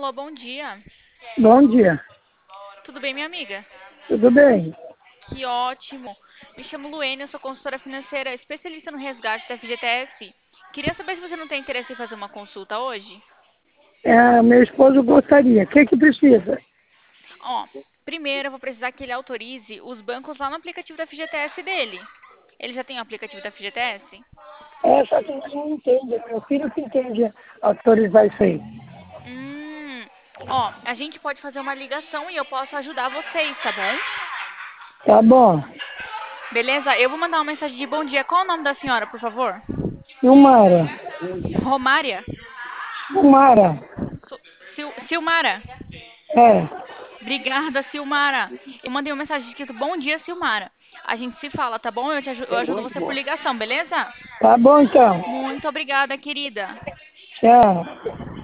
Alô, bom dia. Bom dia, Tudo bem, minha amiga? tudo bem? Que ótimo. Me chamo Luene, eu sou consultora financeira especialista no resgate da FGTS. Queria saber se você não tem interesse em fazer uma consulta hoje. Meu esposo gostaria. O que que precisa? Ó, primeiro eu vou precisar que ele autorize os bancos lá no aplicativo da FGTS dele. Ele já tem o aplicativo da FGTS? Essa que não entende, meu filho que entende autorizar isso aí. Hum, ó, a gente pode fazer uma ligação e eu posso ajudar vocês, tá bom? Tá bom. Beleza? Eu vou mandar uma mensagem de bom dia. Qual é o nome da senhora, por favor? Silmara, Romária? Silmara, Silmara. é, Obrigada, Silmara. Eu mandei uma mensagem escrito Bom dia, Silmara. A gente se fala, tá bom? Eu ajudo você por ligação, beleza? tá bom então. Muito obrigada, querida. Tchau.